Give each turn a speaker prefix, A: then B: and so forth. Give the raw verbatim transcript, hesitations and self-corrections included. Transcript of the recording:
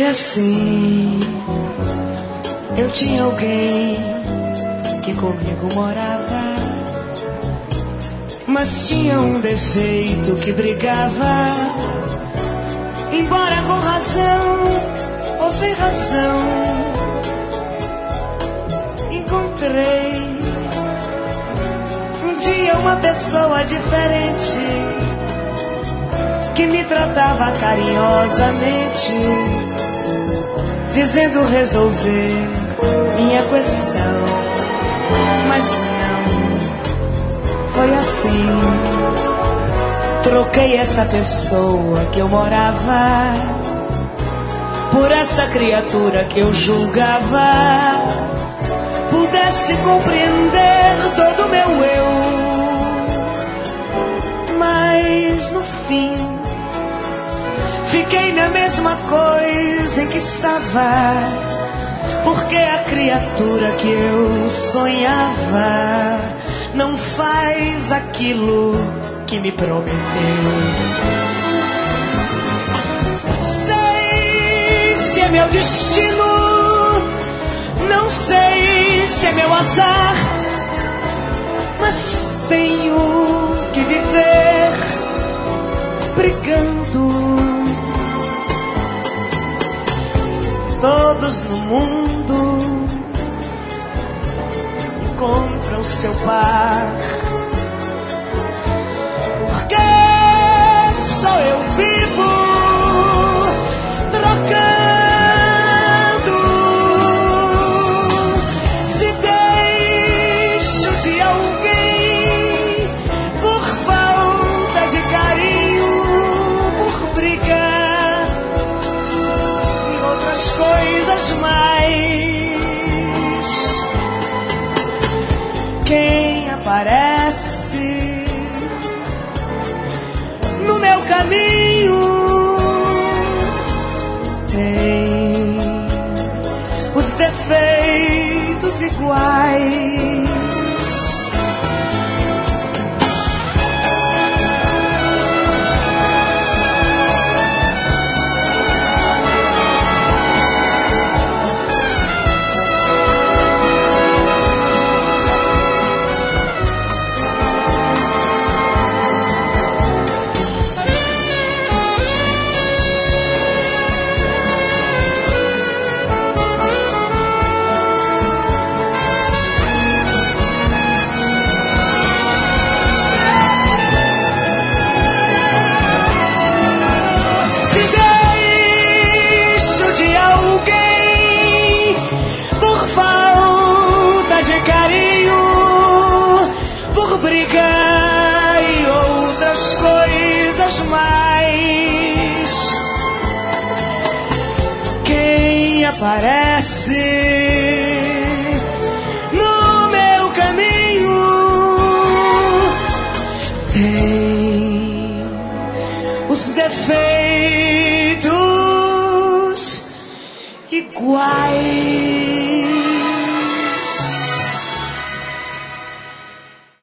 A: assim, eu tinha alguém que comigo morava, mas tinha um defeito que brigava. Embora com razão ou sem razão, encontrei um dia uma pessoa diferente que me tratava carinhosamente, dizendo resolver minha questão. Mas não foi assim. Troquei essa pessoa que eu morava por essa criatura que eu julgava pudesse compreender todo o meu eu. Mas no fim fiquei na mesma coisa em que estava, porque a criatura que eu sonhava não faz aquilo que me prometeu. Não sei se é meu destino, não sei se é meu azar, mas tenho que viver brigando. Todos no mundo encontram seu par, porque só eu vivo trocando. Se deixo de alguém por falta de carinho, por briga e outras coisas mais, quem aparece no meu caminho tem os defeitos iguais. Mais, quem aparece no meu caminho tem os defeitos iguais.